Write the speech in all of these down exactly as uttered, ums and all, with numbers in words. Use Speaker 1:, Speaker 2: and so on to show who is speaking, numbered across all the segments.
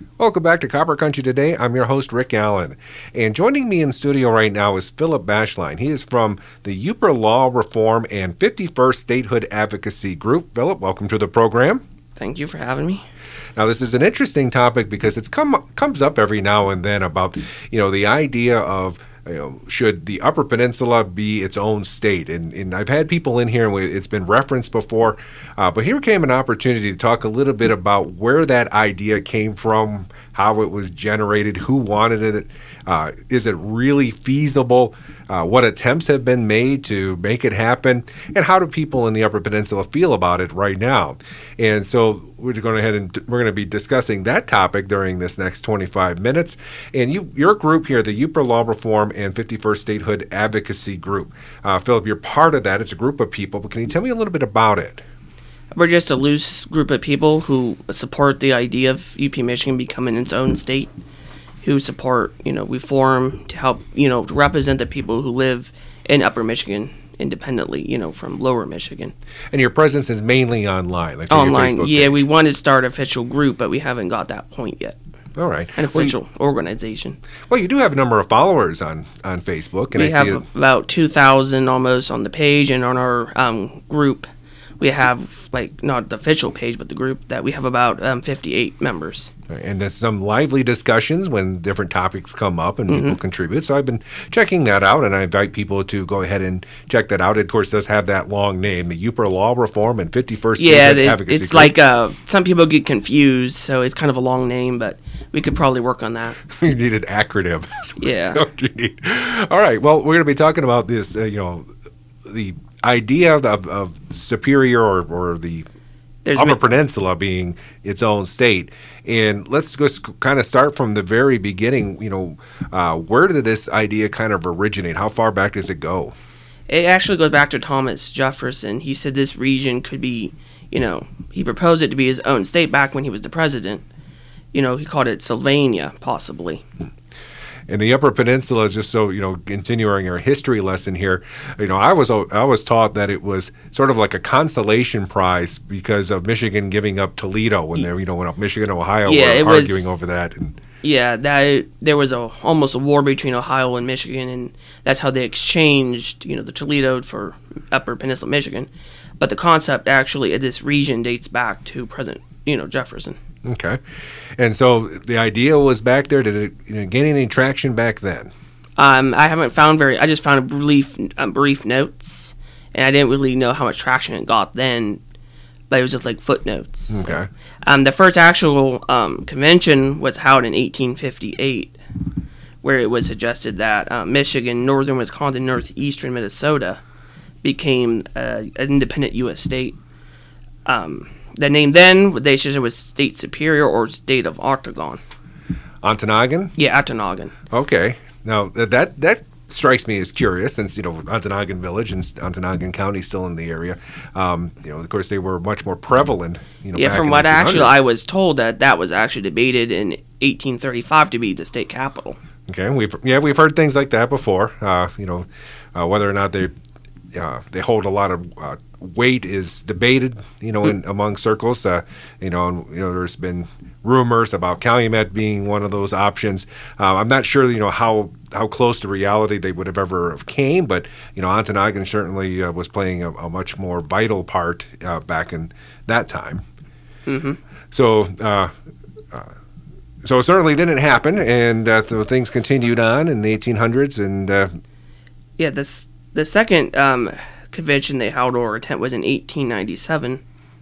Speaker 1: Welcome back to Copper Country Today. I'm your host, Rick Allen. And joining me in studio right now is Philip Bashline. He is from the Yooper Law Reform and fifty-first Statehood Advocacy Group. Philip, welcome to the program.
Speaker 2: Thank you for having me.
Speaker 1: Now, this is an interesting topic because it's come comes up every now and then about, you know, the idea of, you know, should the Upper Peninsula be its own state? And, and I've had people in here, and it's been referenced before, uh, but here came an opportunity to talk a little bit about where that idea came from, how it was generated, who wanted it, uh, is it really feasible, uh, what attempts have been made to make it happen, and how do people in the Upper Peninsula feel about it right now? And so we're going to ahead and we're going to be discussing that topic during this next twenty-five minutes. And you, your group here, the Yooper Law Reform and fifty-first Statehood Advocacy Group, uh, Philip, you're part of that. It's a group of people, but can you tell me a little bit about it?
Speaker 2: We're just a loose group of people who support the idea of U P Michigan becoming its own state, who support, you know, reform to help, you know, to represent the people who live in Upper Michigan independently, you know, from Lower Michigan.
Speaker 1: And your presence is mainly online, like on
Speaker 2: online.
Speaker 1: Your Facebook
Speaker 2: yeah,
Speaker 1: page.
Speaker 2: we wanted to start an official group, but we haven't got that point yet.
Speaker 1: All right.
Speaker 2: An official
Speaker 1: well, you,
Speaker 2: organization.
Speaker 1: Well, you do have a number of followers on, on Facebook. And
Speaker 2: we
Speaker 1: I
Speaker 2: have
Speaker 1: see it.
Speaker 2: about two thousand almost on the page, and on our um, group, we have, like, not the official page, but the group, that we have about um, fifty-eight members.
Speaker 1: And there's some lively discussions when different topics come up and
Speaker 2: Mm-hmm.
Speaker 1: people contribute. So I've been checking that out, and I invite people to go ahead and check that out. It, of course, does have that long name, the Yooper Law Reform and fifty-first
Speaker 2: Yeah,
Speaker 1: Statehood
Speaker 2: they,
Speaker 1: Advocacy
Speaker 2: it's
Speaker 1: Group.
Speaker 2: like uh, some people get confused, so it's kind of a long name, but we could probably work on that.
Speaker 1: You need an acronym.
Speaker 2: Yeah.
Speaker 1: What you need. All right. Well, we're going to be talking about this, uh, you know, the idea of, of, of Superior or, or the
Speaker 2: There's
Speaker 1: Upper
Speaker 2: been-
Speaker 1: Peninsula being its own state. And let's just kind of start from the very beginning. You know, uh, where did this idea kind of originate? How far back does it go?
Speaker 2: It actually goes back to Thomas Jefferson. He said this region could be, you know, he proposed it to be his own state back when he was the president. You know, he called it Sylvania, possibly.
Speaker 1: And the Upper Peninsula is just so, you know, continuing our history lesson here. You know, I was I was taught that it was sort of like a consolation prize because of Michigan giving up Toledo when they, you know, when Michigan and Ohio
Speaker 2: Yeah, it
Speaker 1: were
Speaker 2: was-
Speaker 1: arguing over that. And
Speaker 2: Yeah, that there was a almost a war between Ohio and Michigan, and that's how they exchanged, you know, the Toledo for Upper Peninsula Michigan. But the concept actually of this region dates back to President, you know, Jefferson.
Speaker 1: okay, and so the idea was back there. Did it, you know, gain any traction back then?
Speaker 2: Um, I haven't found very. I just found brief, um, brief notes, and I didn't really know how much traction it got then. But it was just like footnotes.
Speaker 1: Okay.
Speaker 2: Um, the first actual um, convention was held in eighteen fifty-eight, where it was suggested that uh, Michigan, northern Wisconsin, northeastern Minnesota became uh, an independent U S state. Um, the name then, they said it was State Superior or State of Octagon.
Speaker 1: Ontonagon?
Speaker 2: Yeah, Octagon.
Speaker 1: Okay. Now, th- that that strikes me as curious since, you know, Ontonagon Village and Ontonagon County is still in the area. Um, you know, of course, they were much more prevalent, you know,
Speaker 2: Yeah,
Speaker 1: back
Speaker 2: from
Speaker 1: in
Speaker 2: what
Speaker 1: the
Speaker 2: actually
Speaker 1: eighteen hundreds.
Speaker 2: I was told, that that was actually debated in eighteen thirty-five to be the state capital.
Speaker 1: Okay, we've yeah we've heard things like that before. Uh, you know, uh, whether or not they uh, they hold a lot of uh, weight is debated. You know, in among circles. Uh, you know, and, you know, there's been rumors about Calumet being one of those options. Uh, I'm not sure, you know, how how close to reality they would have ever have came, but you know, Ontonagon certainly uh, was playing a, a much more vital part uh, back in that time.
Speaker 2: Mm-hmm.
Speaker 1: So. Uh, uh, So it certainly didn't happen, and uh, so things continued on in the eighteen hundreds, and uh,
Speaker 2: Yeah, this the second um, convention they held or attempt was in eighteen ninety-seven,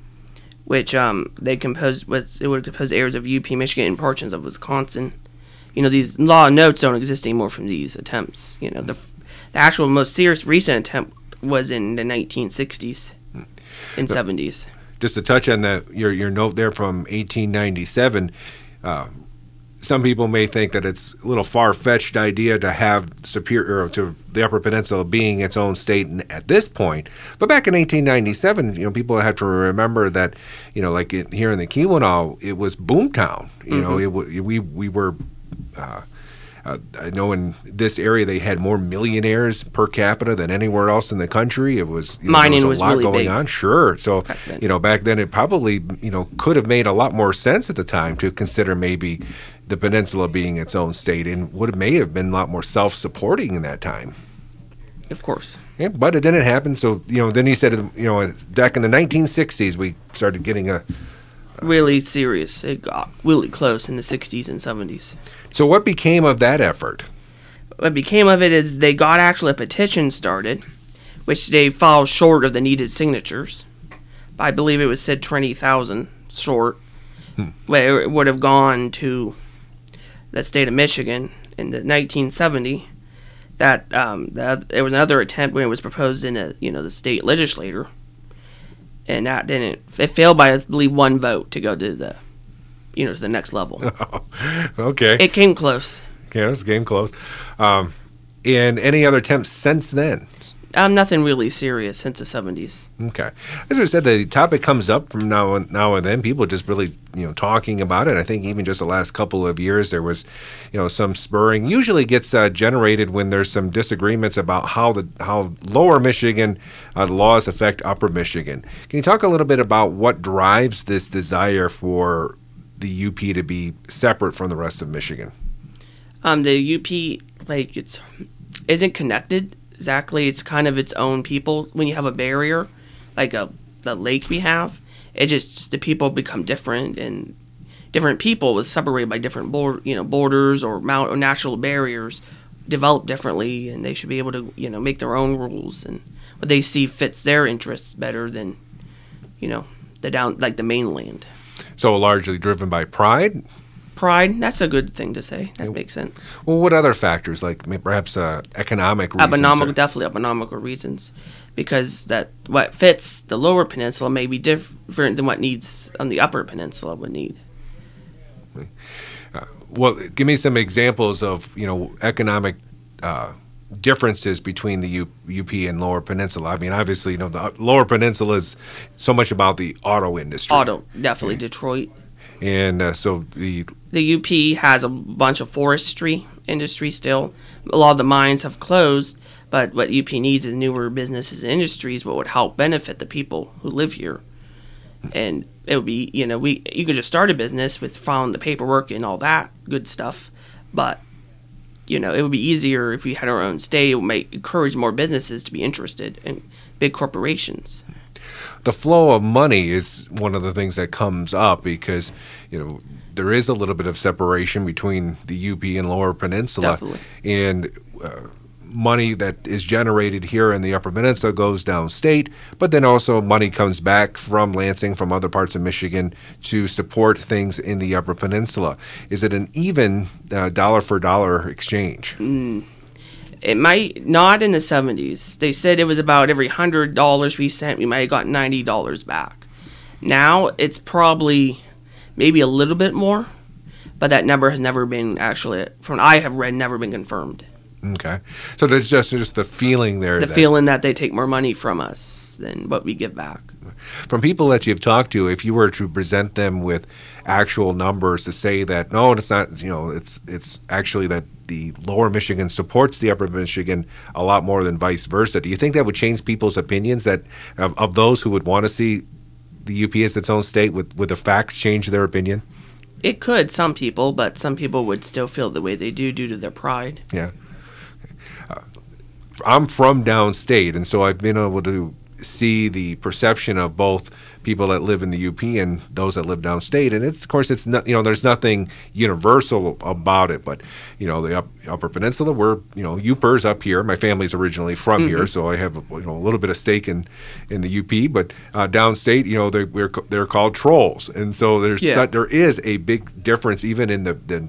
Speaker 2: which um, they composed was it would compose areas of U P Michigan and portions of Wisconsin. You know, these law notes don't exist anymore from these attempts. You know, the the actual most serious recent attempt was in the nineteen sixties and seventies.
Speaker 1: just to touch on that, your your note there from eighteen ninety-seven. Uh, Some people may think that it's a little far-fetched idea to have Superior to the Upper Peninsula being its own state at this point. But back in eighteen ninety-seven, you know, people have to remember that, you know, like it, here in the Keweenaw, it was boomtown. You mm-hmm. know, it, we we were uh, uh, I know in this area they had more millionaires per capita than anywhere else in the country. It was, you know,
Speaker 2: Mining
Speaker 1: there
Speaker 2: was
Speaker 1: was a lot
Speaker 2: really
Speaker 1: going
Speaker 2: big
Speaker 1: on. Sure. So,
Speaker 2: back then.
Speaker 1: you know, back then it probably, you know, could have made a lot more sense at the time to consider maybe the peninsula being its own state, and would have may have been a lot more self-supporting in that time.
Speaker 2: Of course.
Speaker 1: Yeah, but it didn't happen. So, you know, then he said, you know, back in the nineteen sixties, we started getting a.
Speaker 2: Really serious. It got really close in the sixties and seventies.
Speaker 1: So, what became of that effort?
Speaker 2: What became of it is they got actually a petition started, which they fell short of the needed signatures. I believe it was said twenty thousand short, hmm. where it would have gone to the state of Michigan in the nineteen seventy. That um, the, there was another attempt when it was proposed in the you know the state legislature, and that didn't. It failed by I believe one vote to go to the, you know, to the next level.
Speaker 1: Okay.
Speaker 2: It came close.
Speaker 1: Yeah, it was game close. Um, and any other attempts since then?
Speaker 2: Um, nothing really serious since the seventies.
Speaker 1: Okay. As I said, the topic comes up from now and, now and then. People just really, you know, talking about it. I think even just the last couple of years, there was, you know, some spurring. Usually gets uh, generated when there's some disagreements about how the how Lower Michigan uh, laws affect Upper Michigan. Can you talk a little bit about what drives this desire for the U P to be separate from the rest of Michigan?
Speaker 2: Um, the U P, like, it's isn't connected. Exactly, it's kind of its own people. When you have a barrier, like a the lake we have, it just the people become different, and different people was separated by different border, you know, borders or mount or natural barriers, develop differently, and they should be able to you know make their own rules and what they see fits their interests better than, you know, the down like the mainland.
Speaker 1: So largely driven by pride.
Speaker 2: Pride, that's a good thing to say. That makes sense.
Speaker 1: Well, what other factors, like perhaps uh, economic reasons?
Speaker 2: Economic,
Speaker 1: or?
Speaker 2: definitely economical reasons, because that what fits the Lower Peninsula may be different than what needs on the Upper Peninsula would need.
Speaker 1: Uh, well, give me some examples of you know economic uh, differences between the U- UP and Lower Peninsula. I mean, obviously, you know, the Lower Peninsula is so much about the auto industry.
Speaker 2: Auto, definitely, yeah. Detroit.
Speaker 1: And uh, so the
Speaker 2: the U P has a bunch of forestry industry still. A lot of the mines have closed, but what U P needs is newer businesses and industries what would help benefit the people who live here. And it would be, you know, we you could just start a business with filing the paperwork and all that good stuff, but you know, it would be easier if we had our own state. It would make, encourage more businesses to be interested in big corporations.
Speaker 1: The flow of money is one of the things that comes up because, you know, there is a little bit of separation between the U P and Lower Peninsula.
Speaker 2: Definitely.
Speaker 1: And uh, money that is generated here in the Upper Peninsula goes downstate, but then also money comes back from Lansing, from other parts of Michigan to support things in the Upper Peninsula. Is it an even uh, dollar for dollar exchange?
Speaker 2: Mm. It might not in the seventies. They said it was about every one hundred dollars we sent, we might have got ninety dollars back. Now it's probably maybe a little bit more, but that number has never been actually, from what I have read, never been confirmed.
Speaker 1: Okay. So there's just just the feeling there.
Speaker 2: The
Speaker 1: that,
Speaker 2: feeling that they take more money from us than what we give back.
Speaker 1: From people that you've talked to, if you were to present them with actual numbers to say that, no, it's not, you know, it's it's actually that the Lower Michigan supports the Upper Michigan a lot more than vice versa, do you think that would change people's opinions that of, of those who would want to see the U P as its own state? Would, would the facts change their opinion?
Speaker 2: It could, some people, but some people would still feel the way they do due to their pride.
Speaker 1: Yeah. Uh, I'm from downstate, and so I've been able to see the perception of both people that live in the U P and those that live downstate, and it's of course it's not, you know, there's nothing universal about it, but you know, the up, Upper Peninsula, we're, you know, Upers up here. My family's originally from mm-hmm. here, so I have, you know, a little bit of stake in in the U P, but uh, downstate, you know, they, we're they're called trolls, and so there's
Speaker 2: yeah.
Speaker 1: such, there is a big difference even in the, the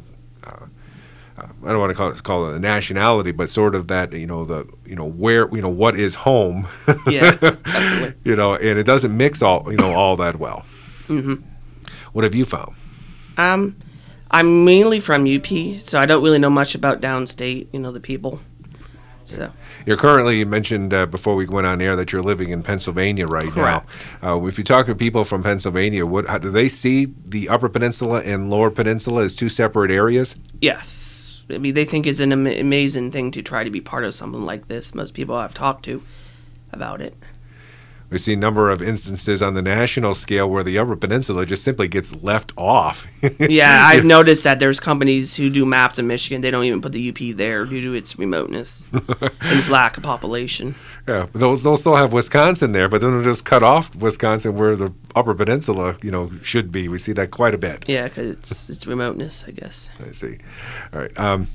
Speaker 1: I don't want to call it, call it a nationality, but sort of that, you know, the, you know, where, you know, what is home,
Speaker 2: yeah, definitely.
Speaker 1: You know, and it doesn't mix all, you know, all that well.
Speaker 2: Mm-hmm.
Speaker 1: What have you found?
Speaker 2: Um, I'm mainly from U P, so I don't really know much about downstate, you know, the people. So
Speaker 1: you're currently, you mentioned uh, before we went on air that you're living in Pennsylvania right
Speaker 2: Correct.
Speaker 1: now. Uh, if you talk to people from Pennsylvania, what, how, do they see the Upper Peninsula and Lower Peninsula as two separate areas?
Speaker 2: Yes. it's, I mean, they think it's an am- amazing thing to try to be part of something like this. Most people I've talked to about it.
Speaker 1: We see a number of instances on the national scale where the Upper Peninsula just simply gets left off.
Speaker 2: Yeah, I've noticed that there's companies who do maps in Michigan. They don't even put the U P there due to its remoteness and its lack of population.
Speaker 1: Yeah, those they'll still have Wisconsin there, but then they'll just cut off Wisconsin where the Upper Peninsula, you know, should be. We see that quite a bit.
Speaker 2: Yeah, because it's it's remoteness, I guess.
Speaker 1: I see. All right. Um,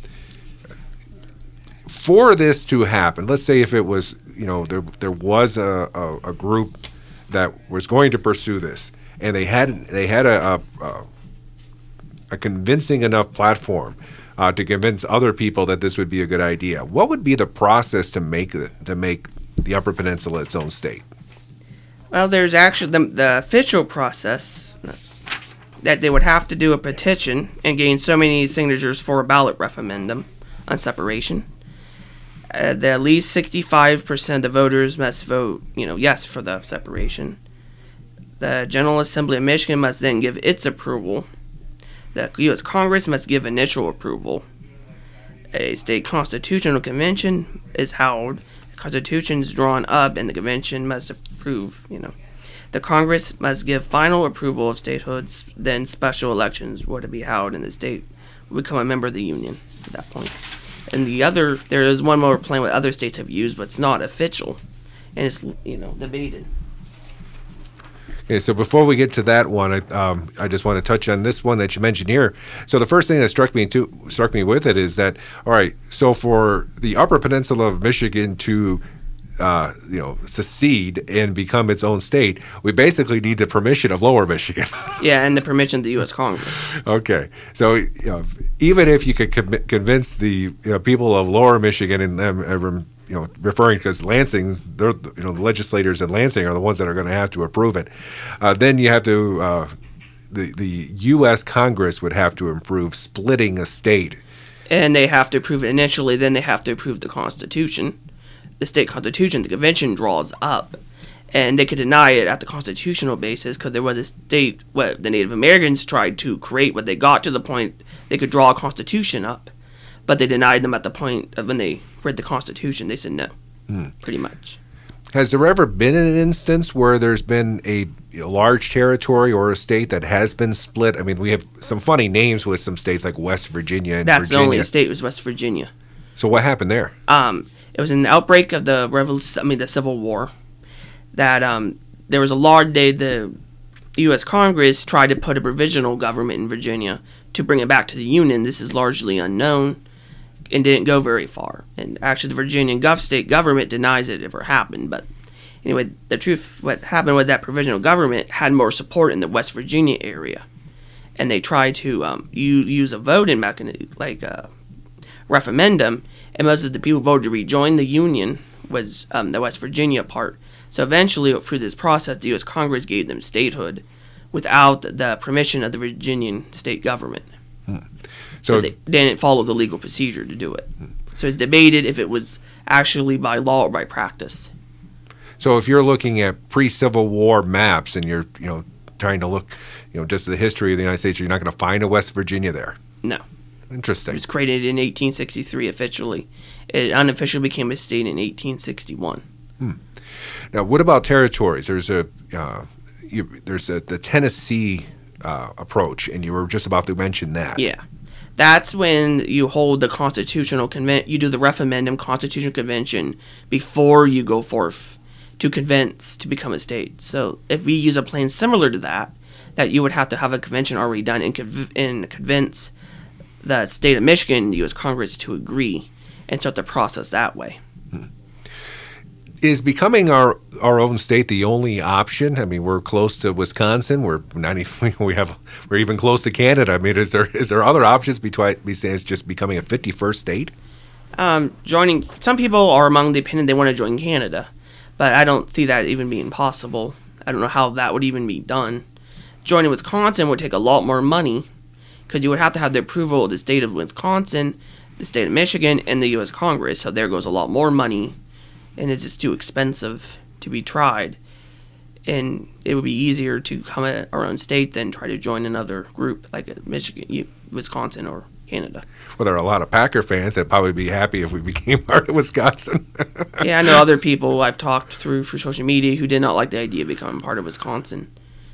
Speaker 1: for this to happen, let's say if it was, you know, there there was a, a, a group that was going to pursue this, and they had they had a a, a convincing enough platform uh, to convince other people that this would be a good idea. What would be the process to make it, to make the Upper Peninsula its own state?
Speaker 2: Well, there's actually the, the official process that they would have to do a petition and gain so many signatures for a ballot referendum on separation. Uh, the at least sixty-five percent of voters must vote, you know, yes for the separation. The General Assembly of Michigan must then give its approval. The U S Congress must give initial approval. A state constitutional convention is held. The Constitution is drawn up, and the convention must approve. You know, the Congress must give final approval of statehood. Then special elections were to be held, and the state would become a member of the Union at that point. And the other, there is one more plan what other states have used, but it's not official, and it's, you know, debated.
Speaker 1: Okay, so before we get to that one, I, um, I just want to touch on this one that you mentioned here. So the first thing that struck me to, struck me with it is that, all right, so for the Upper Peninsula of Michigan to Uh, you know, secede and become its own state, we basically need the permission of Lower Michigan.
Speaker 2: Yeah, and the permission of the U S Congress.
Speaker 1: Okay, so you know, even if you could com- convince the you know, people of Lower Michigan and them, uh, you know, referring because Lansing, they're you know the legislators in Lansing are the ones that are going to have to approve it. Uh, then you have to uh, the the U S Congress would have to approve splitting a state,
Speaker 2: and they have to approve it initially. Then they have to approve the Constitution. The state constitution, the convention draws up, and they could deny it at the constitutional basis because there was a state, what the Native Americans tried to create, what they got to the point they could draw a constitution up, but they denied them at the point of when they read the Constitution. They said no, mm. pretty much.
Speaker 1: Has there ever been an instance where there's been a, a large territory or a state that has been split? I mean, we have some funny names with some states like West Virginia and
Speaker 2: That's
Speaker 1: Virginia.
Speaker 2: the only state was West Virginia.
Speaker 1: So what happened there?
Speaker 2: Um, it was in the outbreak of the revolution, I mean the Civil War, that um, there was a large day the U S Congress tried to put a provisional government in Virginia to bring it back to the Union. This is largely unknown and didn't go very far. And actually, the Virginian gov state government denies it ever happened. But anyway, the truth, what happened was that provisional government had more support in the West Virginia area, and they tried to um, use, use a voting mechanism like a referendum, and most of the people who voted to rejoin the Union was um, the West Virginia part. So eventually, through this process, the U S Congress gave them statehood without the permission of the Virginian state government. Hmm. So, so they didn't follow the legal procedure to do it. Hmm. So it's debated if it was actually by law or by practice.
Speaker 1: So if you're looking at pre-Civil War maps and you're, you know, trying to look, you know, just the history of the United States, you're not going to find a West Virginia there.
Speaker 2: No.
Speaker 1: Interesting.
Speaker 2: It was created in eighteen sixty-three officially. It unofficially became a state in eighteen sixty-one.
Speaker 1: Hmm. Now, what about territories? There's a uh, you, there's a, the Tennessee uh, approach, and you were just about to mention that.
Speaker 2: Yeah. That's when you hold the constitutional convention, you do the referendum constitutional convention before you go forth to convince to become a state. So if we use a plan similar to that, that you would have to have a convention already done and, conv- and convince the state of Michigan, the U S Congress, to agree and start the process that way.
Speaker 1: Hmm. Is becoming our our own state the only option? I mean, we're close to Wisconsin. We're not even, we have we're even close to Canada. I mean, is there is there other options besides just becoming a fifty-first state?
Speaker 2: Um, joining some people are among the opinion they want to join Canada, but I don't see that even being possible. I don't know how that would even be done. Joining Wisconsin would take a lot more money because you would have to have the approval of the state of Wisconsin, the state of Michigan, and the U S Congress. So there goes a lot more money. And it's just too expensive to be tried. And it would be easier to come at our own state than try to join another group like Michigan, Wisconsin, or Canada.
Speaker 1: Well, there are a lot of Packer fans that'd probably be happy if we became part of Wisconsin.
Speaker 2: Yeah, I know other people I've talked through for social media who did not like the idea of becoming part of Wisconsin.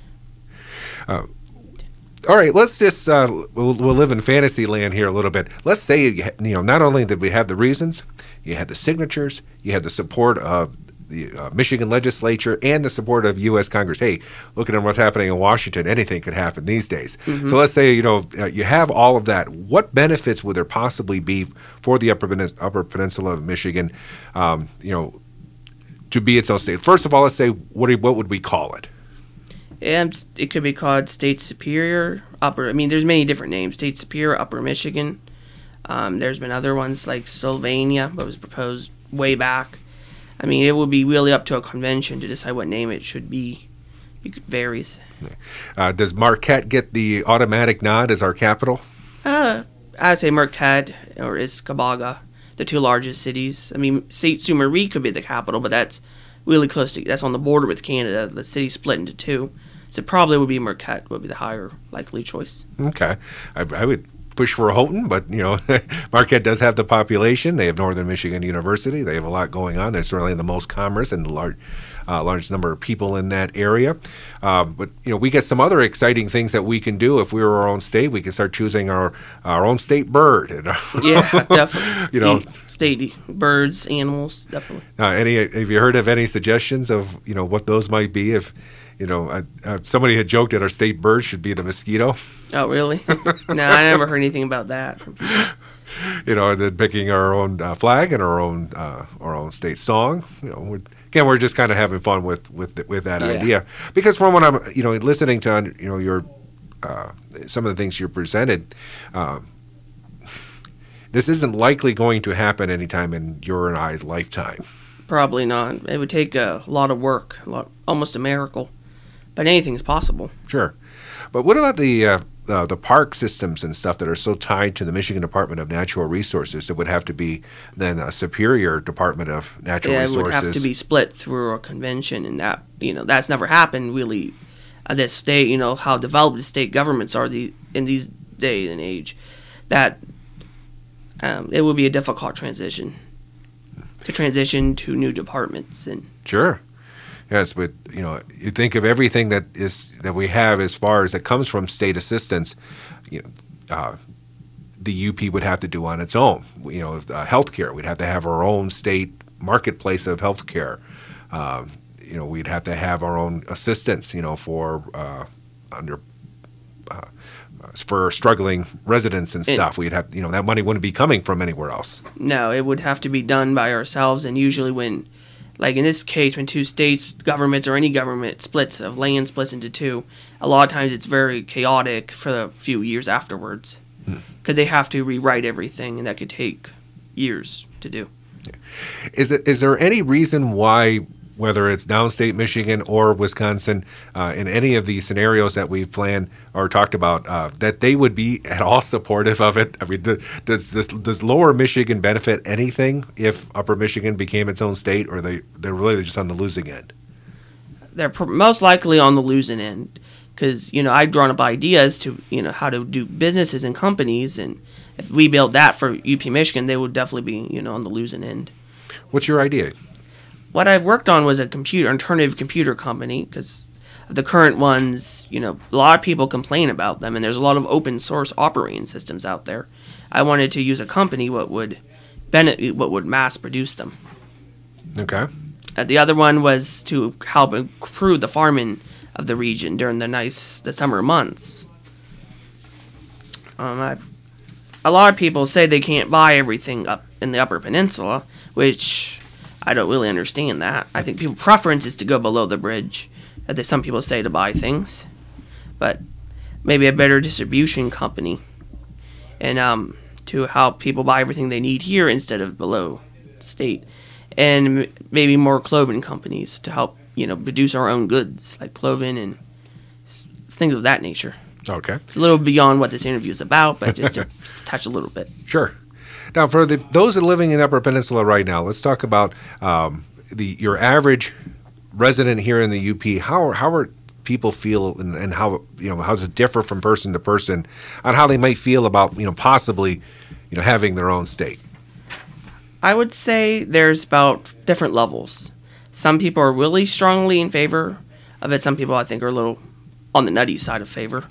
Speaker 1: Uh, all right, let's just uh, we'll, we'll live in fantasy land here a little bit. Let's say you know not only did we have the reasons, you had the signatures, you had the support of the uh, Michigan legislature and the support of U S Congress. Hey, looking at what's happening in Washington, anything could happen these days. Mm-hmm. So let's say you know uh, you have all of that. What benefits would there possibly be for the Upper, Pen- Upper Peninsula of Michigan? Um, you know, to be its own state. First of all, let's say what do, what would we call it?
Speaker 2: And it could be called State Superior, Upper. I mean, there's many different names. State Superior, Upper Michigan. Um, there's been other ones like Sylvania, that was proposed way back. I mean, it would be really up to a convention to decide what name it should be. It varies.
Speaker 1: Uh, does Marquette get the automatic nod as our capital?
Speaker 2: Uh, I would say Marquette or Escanaba, the two largest cities. I mean, Saint Ste. Marie could be the capital, but that's really close to. That's on the border with Canada. The city's split into two. So probably would be Marquette would be the higher likely choice.
Speaker 1: Okay. I, I would push for Houghton, but, you know, Marquette does have the population. They have Northern Michigan University. They have a lot going on. They're certainly the most commerce and the large, uh, largest number of people in that area. Uh, but, you know, we get some other exciting things that we can do. If we were our own state, we could start choosing our, our own state bird.
Speaker 2: Yeah, definitely.
Speaker 1: You know,
Speaker 2: state birds, animals, definitely.
Speaker 1: Uh, any? Have you heard of any suggestions of, you know, what those might be? If You know, uh, uh, somebody had joked that our state bird should be the mosquito.
Speaker 2: Oh, really? No, I never heard anything about that from people.
Speaker 1: You know, and then picking our own uh, flag and our own uh, our own state song. You know, we're, again, we're just kind of having fun with with with that
Speaker 2: Yeah.
Speaker 1: idea. Because from what I'm, you know, listening to, you know, your uh, some of the things you presented, uh, this isn't likely going to happen anytime in your and I's lifetime.
Speaker 2: Probably not. It would take a lot of work, a lot, almost a miracle. But anything's possible.
Speaker 1: Sure. But what about the uh, uh, the park systems and stuff that are so tied to the Michigan Department of Natural Resources? It would have to be then a superior Department of Natural
Speaker 2: Yeah,
Speaker 1: Resources.
Speaker 2: it would have to be split through a convention, and that, you know, that's never happened really at this state. You know, how developed the state governments are the, in these day and age, that um, it would be a difficult transition to transition to new departments. And
Speaker 1: Sure. Yes, but you know, you think of everything that is that we have as far as that comes from state assistance. You know, uh, the U P would have to do on its own. You know, uh, healthcare, we'd have to have our own state marketplace of healthcare. Um, you know, we'd have to have our own assistance. You know, for uh, under. Uh, for struggling residents and stuff, we'd have, you know, that money wouldn't be coming from anywhere else.
Speaker 2: No, it would have to be done by ourselves, and usually when, like in this case, when two states, governments, or any government splits of land splits into two, a lot of times it's very chaotic for a few years afterwards, because hmm. they have to rewrite everything, and that could take years to do.
Speaker 1: Is it, is there any reason why, whether it's downstate Michigan or Wisconsin, uh, in any of these scenarios that we've planned or talked about, uh, that they would be at all supportive of it? I mean, does this, does lower Michigan benefit anything if upper Michigan became its own state, or they, they're really just on the losing end?
Speaker 2: They're pr- most likely on the losing end, because, you know, I've drawn up ideas to, you know, how to do businesses and companies, and if we built that for U P Michigan, they would definitely be, you know, on the losing end.
Speaker 1: What's your idea?
Speaker 2: What I've worked on was a computer alternative computer company, because the current ones, you know, a lot of people complain about them, and there's a lot of open source operating systems out there. I wanted to use a company what would benefit, what would mass produce them.
Speaker 1: Okay.
Speaker 2: Uh, the other one was to help improve the farming of the region during the nice the summer months. Um, I, a lot of people say they can't buy everything up in the Upper Peninsula, which I don't really understand that. I think people's preference is to go below the bridge, as some people say, to buy things. But maybe a better distribution company, and um, to help people buy everything they need here instead of below state. And m- maybe more clothing companies to help, you know, produce our own goods, like clothing and s- things of that nature.
Speaker 1: Okay.
Speaker 2: It's a little beyond what this interview is about, but just to touch a little bit.
Speaker 1: Sure. Now, for the, those that are living in the Upper Peninsula right now, let's talk about um, the your average resident here in the U P. How are, how are people feel, and, and how you know how does it differ from person to person on how they might feel about you know possibly you know having their own state?
Speaker 2: I would say there's about different levels. Some people are really strongly in favor of it. Some people I think are a little on the nutty side of favor.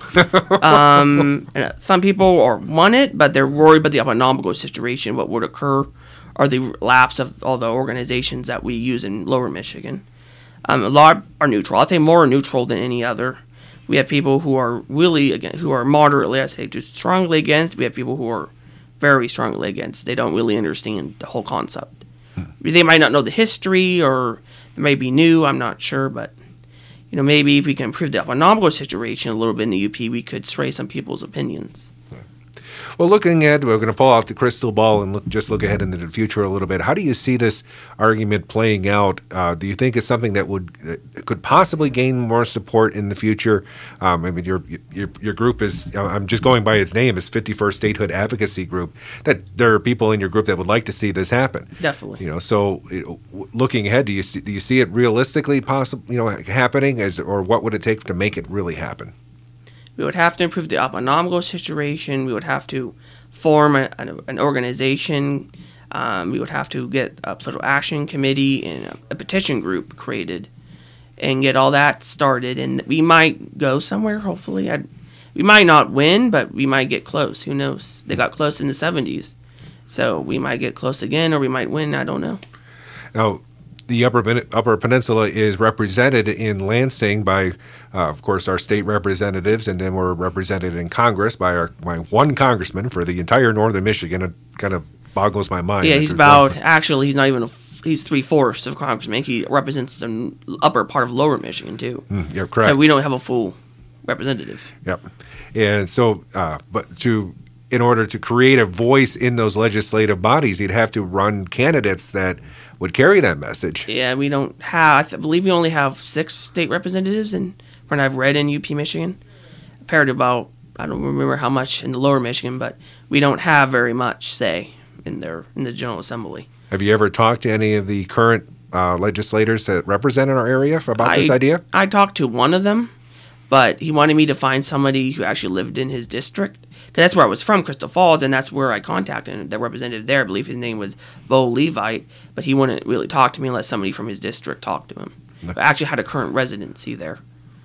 Speaker 2: um, and some people are want it, but they're worried about the economical situation, what would occur, or the lapse of all the organizations that we use in Lower Michigan. Um, a lot are neutral. I think more neutral than any other. We have people who are really against, who are moderately, I say, just strongly against. We have people who are very strongly against. They don't really understand the whole concept. Hmm. They might not know the history, or they may be new. I'm not sure, but you know, maybe if we can improve the economical situation a little bit in the U P, we could sway some people's opinions.
Speaker 1: Well, looking ahead, we're going to pull out the crystal ball and look, just look ahead into the future a little bit. How do you see this argument playing out? Uh, do you think it's something that would that could possibly gain more support in the future? Um, I mean, your your your group is, I'm just going by its name, it's fifty-first Statehood Advocacy Group. That there are people in your group that would like to see this happen.
Speaker 2: Definitely.
Speaker 1: You know, so you know, looking ahead, do you see do you see it realistically possible, you know, happening, as or what would it take to make it really happen?
Speaker 2: We would have to improve the economical situation. We would have to form a, an, an organization. Um, we would have to get a political action committee and a, a petition group created and get all that started. And we might go somewhere, hopefully. I'd, we might not win, but we might get close. Who knows? They got close in the seventies. So we might get close again, or we might win. I don't know.
Speaker 1: Now, the Upper Upper Peninsula is represented in Lansing by, uh, of course, our state representatives, and then we're represented in Congress by our by one congressman for the entire northern Michigan. It kind of boggles my mind.
Speaker 2: Yeah, he's about, actually, he's not even, a, he's three-fourths of congressman. He represents the upper part of Lower Michigan, too.
Speaker 1: Mm, you're correct.
Speaker 2: So we don't have a full representative.
Speaker 1: Yep. And so, uh, but to... in order to create a voice in those legislative bodies, you'd have to run candidates that would carry that message.
Speaker 2: Yeah, we don't have, I th- believe we only have six state representatives, and from what I've read in U P Michigan, compared to about, I don't remember how much in the Lower Michigan, but we don't have very much say in their in the General Assembly.
Speaker 1: Have you ever talked to any of the current uh, legislators that represent our area about
Speaker 2: I,
Speaker 1: this idea?
Speaker 2: I talked to one of them, but he wanted me to find somebody who actually lived in his district. Because that's where I was from, Crystal Falls, and that's where I contacted the representative there. I believe his name was Bo Levite, but he wouldn't really talk to me unless somebody from his district talked to him. No. I actually had a current residency there.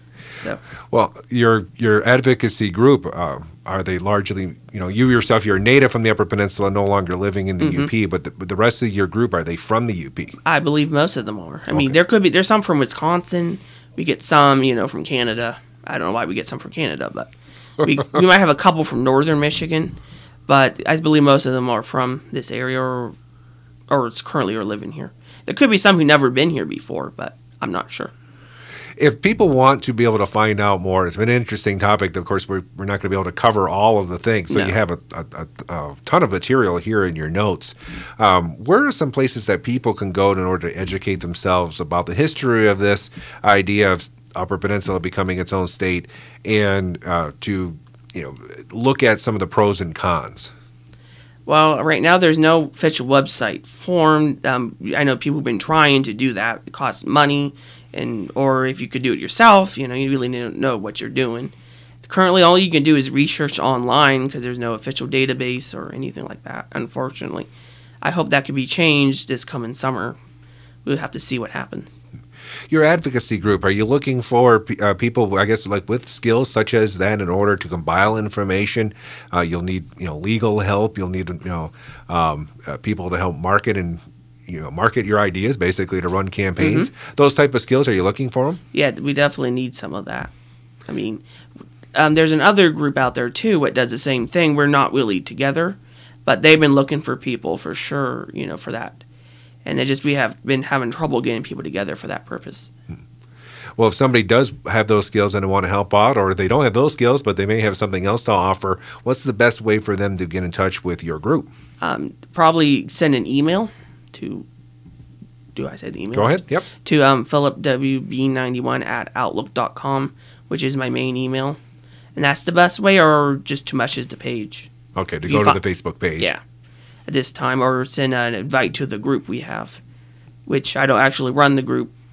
Speaker 2: So,
Speaker 1: well, your your advocacy group, uh, are they largely, you know, you yourself, you're a native from the Upper Peninsula, no longer living in the mm-hmm. U P, but the, but the rest of your group, are they from the U P?
Speaker 2: I believe most of them are. I okay. mean, there could be, there's some from Wisconsin. We get some, you know, from Canada. I don't know why we get some from Canada, but we, we might have a couple from northern Michigan, but I believe most of them are from this area or, or it's currently are living here. There could be some who never been here before, but I'm not sure.
Speaker 1: If people want to be able to find out more, it's been an interesting topic. Of course, we're, we're not going to be able to cover all of the things, so no. you have a, a, a ton of material here in your notes. Um, where are some places that people can go in order to educate themselves about the history of this idea of Upper Peninsula becoming its own state, and uh, to you know look at some of the pros and cons?
Speaker 2: Well, right now there's no official website formed. Um, I know people have been trying to do that. It costs money, and or if you could do it yourself, you know, you really need to know what you're doing. Currently, all you can do is research online because there's no official database or anything like that, unfortunately. I hope that could be changed this coming summer. We'll have to see what happens.
Speaker 1: Your advocacy group, are you looking for uh, people, I guess, like with skills such as that in order to compile information? Uh, you'll need, you know, legal help. You'll need, you know, um, uh, people to help market and, you know, market your ideas, basically, to run campaigns. Mm-hmm. Those type of skills, are you looking for them?
Speaker 2: Yeah, we definitely need some of that. I mean, um, there's another group out there, too, that does the same thing. We're not really together, but they've been looking for people for sure, you know, for that. And they just we have been having trouble getting people together for that purpose.
Speaker 1: Well, if somebody does have those skills and they want to help out, or they don't have those skills, but they may have something else to offer, what's the best way for them to get in touch with your group?
Speaker 2: Um, probably send an email to, do I say the email?
Speaker 1: Go ahead, yep.
Speaker 2: To um, Philip W B ninety-one at outlook dot com, which is my main email. And that's the best way, or just to message the page.
Speaker 1: Okay, to go to the Facebook page.
Speaker 2: Yeah. At this time, or send an invite to the group we have, which I don't actually run the group.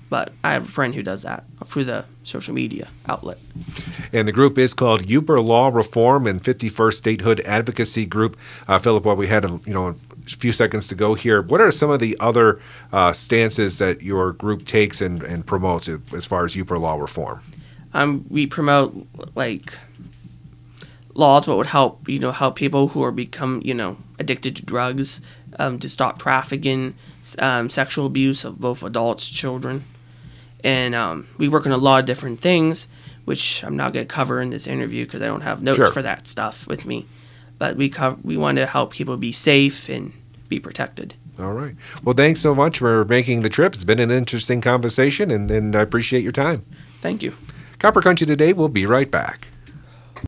Speaker 2: but I have a friend who does that through the social media outlet.
Speaker 1: And the group is called Yooper Law Reform and fifty-first Statehood Advocacy Group. Uh, Philip, while we had a, you know, a few seconds to go here, what are some of the other uh, stances that your group takes and, and promotes as far as Yooper Law Reform?
Speaker 2: Um, we promote like laws that would help, you know, help people who are become, you know, addicted to drugs, um, to stop trafficking, um, sexual abuse of both adults, children. And um, we work on a lot of different things, which I'm not going to cover in this interview because I don't have notes
Speaker 1: Sure.
Speaker 2: for that stuff with me. But we cover, we want to help people be safe and be protected.
Speaker 1: All right. Well, thanks so much for making the trip. It's been an interesting conversation, and, and I appreciate your time.
Speaker 2: Thank you.
Speaker 1: Copper Country Today will be right back.